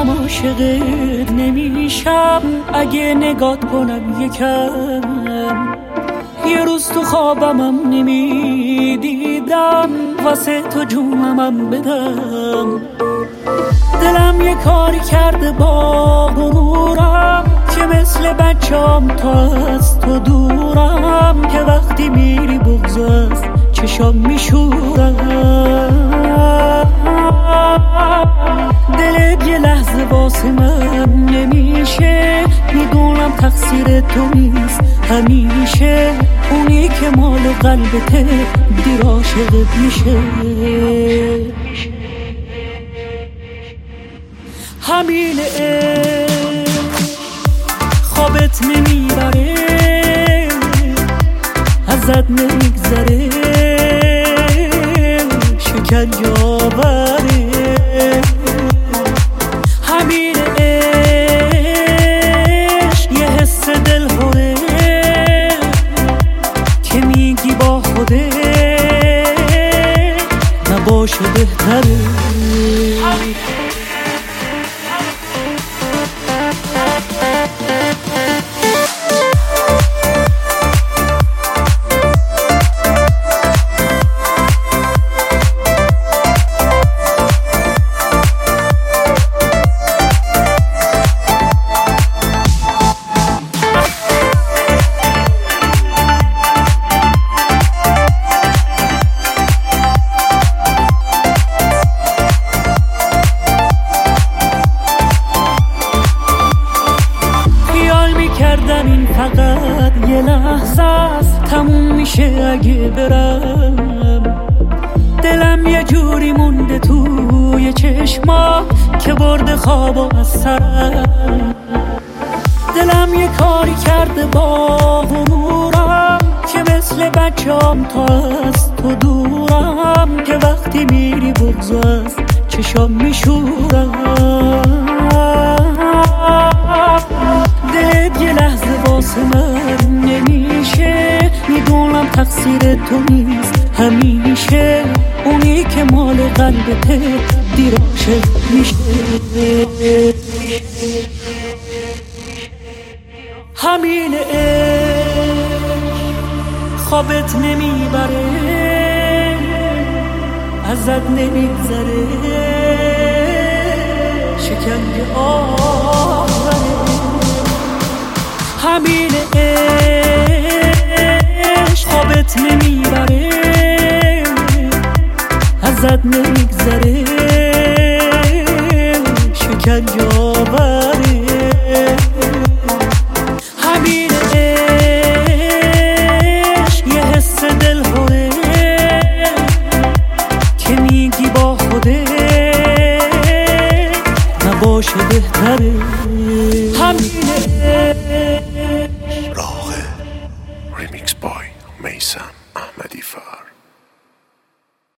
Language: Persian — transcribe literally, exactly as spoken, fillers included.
شبم عاشقت نمیشم اگه نگات کنم یکم. یه روز تو خوابمم نمیدیدم واسه تو جونمم بدم. دلم یه کاری کرده با غرورم که مثل بچه‌ام تا از تو دورم، که وقتی میری بغض از چشام میشورم. دلت یه لحظه واسه من نمیشه، میدونم تقصیر تو نیست همیشه. اونی که مال قلبته دیر عاشقت میشه. همین خوابت نمیبره، ازت نمیگذره، شکنجه آوره. همین عشق یه حس دلهوره که میگی با خوده نباشه بهتره. این فقط یه لحظه است، تموم میشه اگه برم. دلم یه جوری مونده توی چشما که برده خوابو از سرم. دلم یه کاری کرده با غرورم که مثل بچه‌ام تا از تو دورم، که وقتی میری بغض از چشام میشورم. دلت یه لحظه واسه من نمیشه، میدونم تقصیر تو نیست همیشه. اونی که مال قلبته دیر عاشق میشه. همین خوابت نمیبره، ازت نمیگذره، شکنجه آوره. همین عشق خوابت نمیبره، ازت نمیگذره، شکنجه آوره. همین عشق یه حس دلهوره که میگی با خوده نباشه بهتره. همین